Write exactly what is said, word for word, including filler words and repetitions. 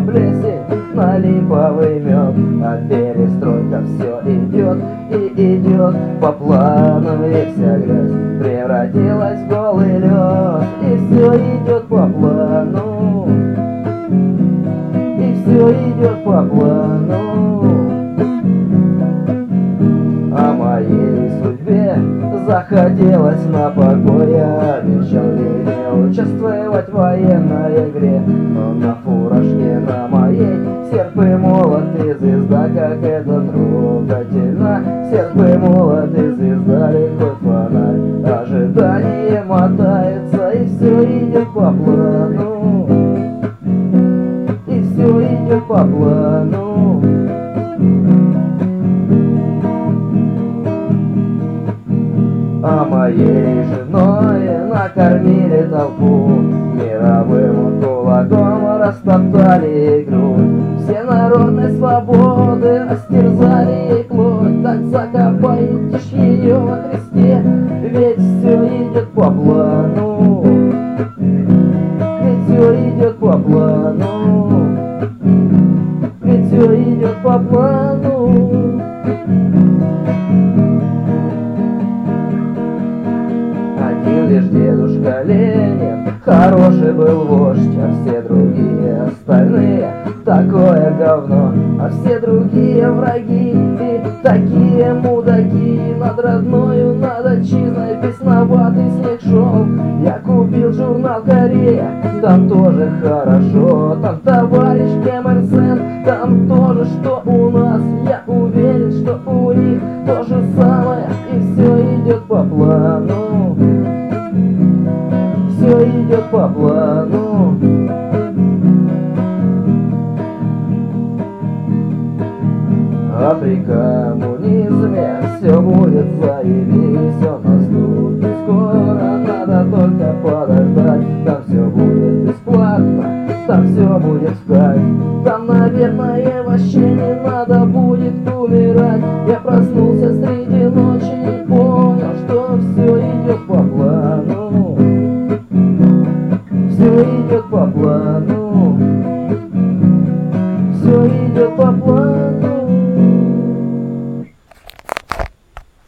плесень, на липовый мед. А перестройка все идет и идет по плану, и вся грязь превратилась в голый лед. И все идет по плану, и все идет по плану. О моей судьбе захотелось на покой. Я обещал ей не участвовать в военной игре, но на фуражке на моей серп и молот и звезда. Как это трогательно, серп и молот и звезда, лихой фонарь, ожидание мотается. И все идет по плану, и все идет по плану. А моей женой накормили толпу, мировым кулаком растоптали грудь. Все народной свободы растерзали ей плоть. Так закопайте ж ее во Христе, ведь все идет по плану, ведь все идет по плану, ведь все идет по плану. Один лишь дедушка Ленин хороший был вождь, а все другие остальные такое говно. А все другие враги и такие мудаки. Над родною, над отчизной бесноватый снег шел. Я купил журнал «Корея», там тоже хорошо. Там товарищ Ким Ир Сен, там тоже что у нас. Я уверен, что у них то же самое. И все идет по плану, все идет по плану. А при коммунизме все будет, заявись, он наступит скоро. Надо только подождать, там все будет бесплатно, там все будет в кайф. Там, наверное, вообще не надо будет умирать. Я проснулся среди ночи и понял, что все идет по плану, все идет по плану.